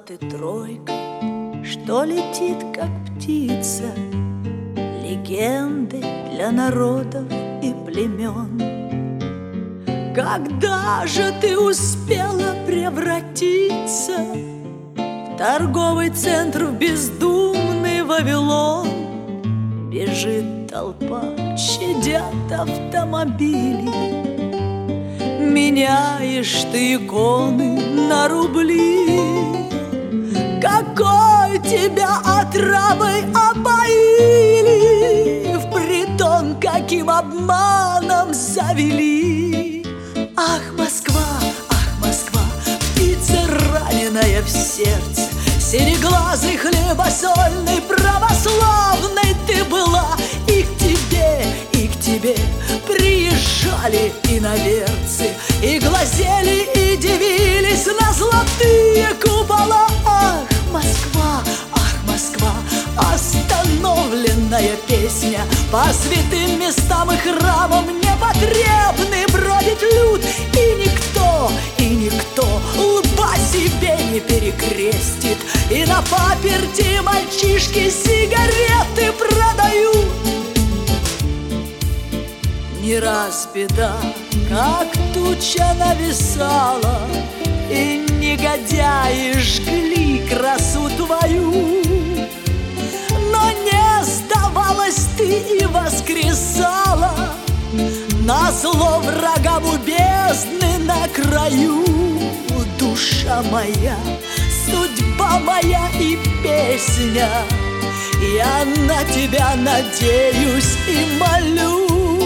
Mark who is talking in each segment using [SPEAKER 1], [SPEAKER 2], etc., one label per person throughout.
[SPEAKER 1] ты тройкой, что летит, как птица, легенды для народов и племен. Когда же ты успела превратиться в торговый центр, в бездумный Вавилон? Бежит толпа, щадят автомобили, меняешь ты иконы на рубли. Какой тебя отравой опоили, в притон каким обманом завели. Ах, Москва, птица раненая в сердце, синеглазый, хлебосольный, православной ты была. И к тебе приезжали иноверцы, и глазели, и дивились на золотые купола. Ах, Москва, остановленная песня, по святым местам и храмам непотребный бродит люд, и никто лба себе не перекрестит, и на паперти мальчишки сигареты продают. Не раз беда, как туча нависала, и негодяи жгли красу твою. Но не сдавалась ты и воскресала, назло врагам у бездны на краю. Душа моя, судьба моя и песня, я на тебя надеюсь и молюсь.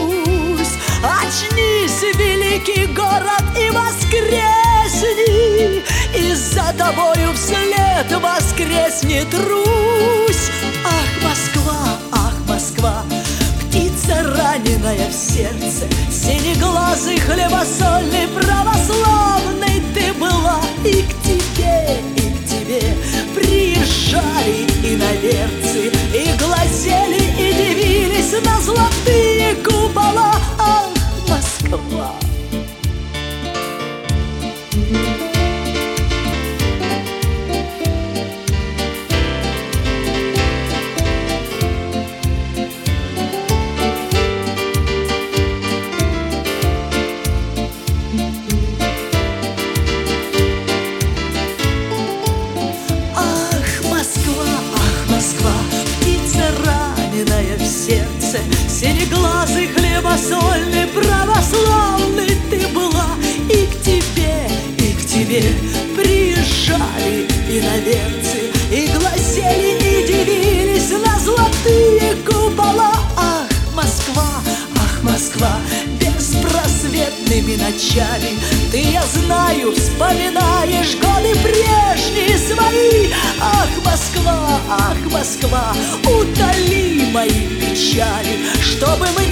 [SPEAKER 1] Очнись, великий город, и воскресни, и за тобою вслед воскреснет Русь. Ах, Москва, птица раненая в сердце, синеглазый, хлебосольный, православной ты была. И к тебе приезжали иноверцы, и глазели, и дивились на золотые купола. Ах, Москва. Синеглазый, хлебосольный, православный ты была. И к тебе приезжали иноверцы, и глазели, и дивились на золотые купола. Ах, Москва, беспросветными ночами ты, я знаю, вспоминаешь годы прежние свои. Ах, Москва, утоли мои печали, чтобы мы